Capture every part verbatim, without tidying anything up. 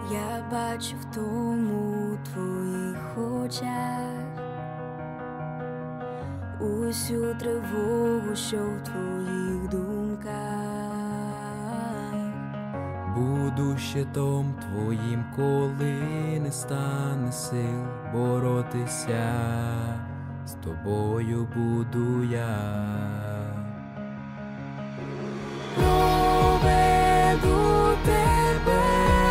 Я бачу в тому твоїх очах усю тривогу, що в твоїх думках. Буду щитом твоїм, коли не стане сил боротися, з тобою буду я. Проведу тебе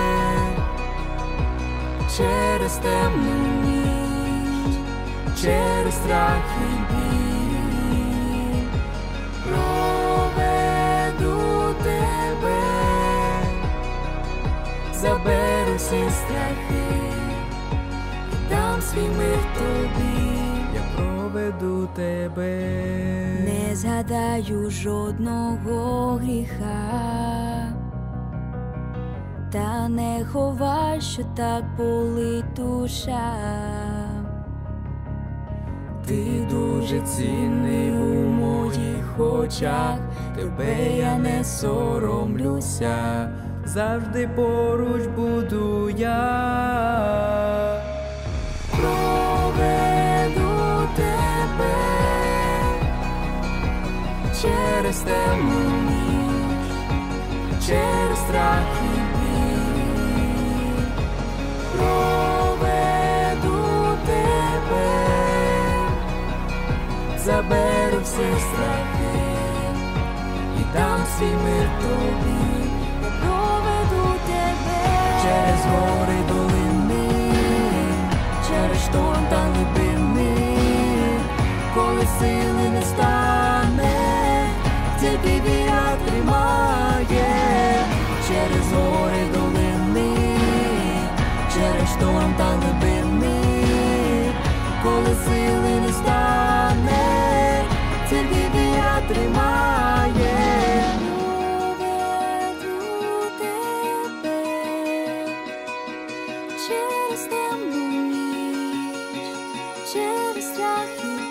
через темну ніч, через страх і біль. Проведу тебе, заберу всі страхи і дам свій мир тобі. Я проведу тебе, Не згадаю жодного гріха, та не ховай, що так болить душа. ти дуже цінний у моїх очах, тебе я не соромлюся, завжди поруч буду я. Проведу тебе через темну ніч, через страх і біль. Проведу тебе, заберу всі страхи і дам свій мир тобі. Проведу тебе Через гори долини, через шторм та глибини, коли сили не стане, тільки віра тримає. Через гори долини, через шторм та глибини, коли сили не стане, тільки віра тримає. Проведу тебе через темну ніч, через страх і